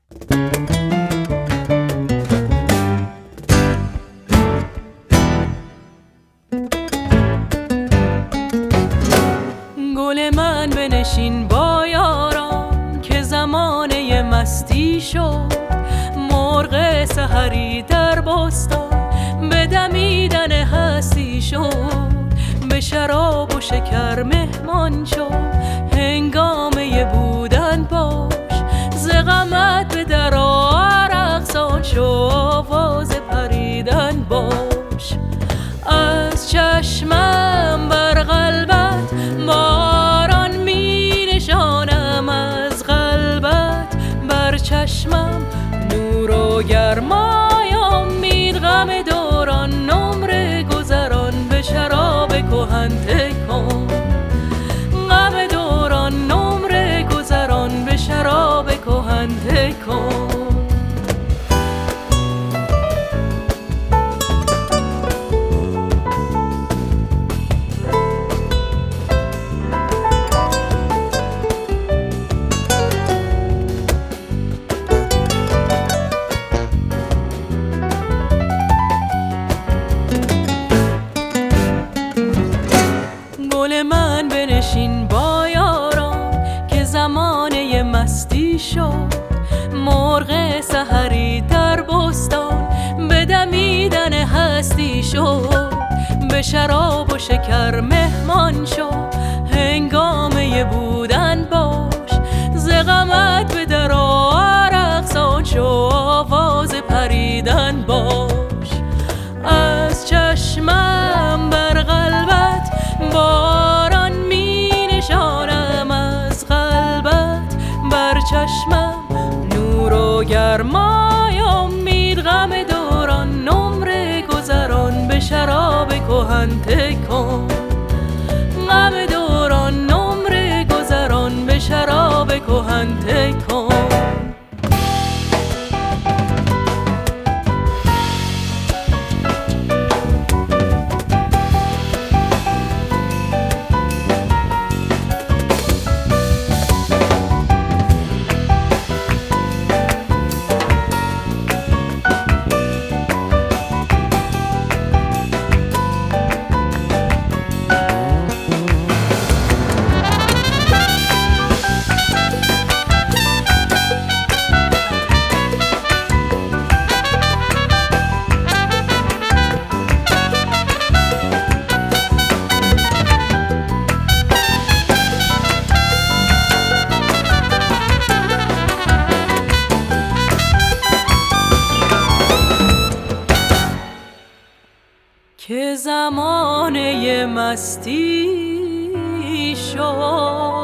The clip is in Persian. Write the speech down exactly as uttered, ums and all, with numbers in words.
گل من بنشین با یاران که زمانه مستی شد. مرغ سحری در بستان به دمیدن هستی شد. به شراب و شکر مهمان شو، هنگامه بودن باش. ز غمت به در رقصان شو، آواز پریدن باش. از چشمم بر قلبت باران می نشانم، از قلبت بر چشمم نور و گرمای امید. غم دوران نمره گذران به شراب کهن تکن. غم دوران نمره گذران به شراب کهن تکن. گل من بنشین با یاران که زمانه مستی شد. مرغ سحری در بستان به دمیدن هستی شد. به شراب و شکر مهمان شو، هنگامه بودن باش. ز غمت به در رقصان شو، آواز پریدن باش. از چشمم بر قلبت باران می نشانم، از قلبت بر چشمم نور و گرمای امید. غم دوران نمره گذران به شراب کهن تکن. غم دوران نمره گذران به شراب کهن تکن. که زمانه مستی شد.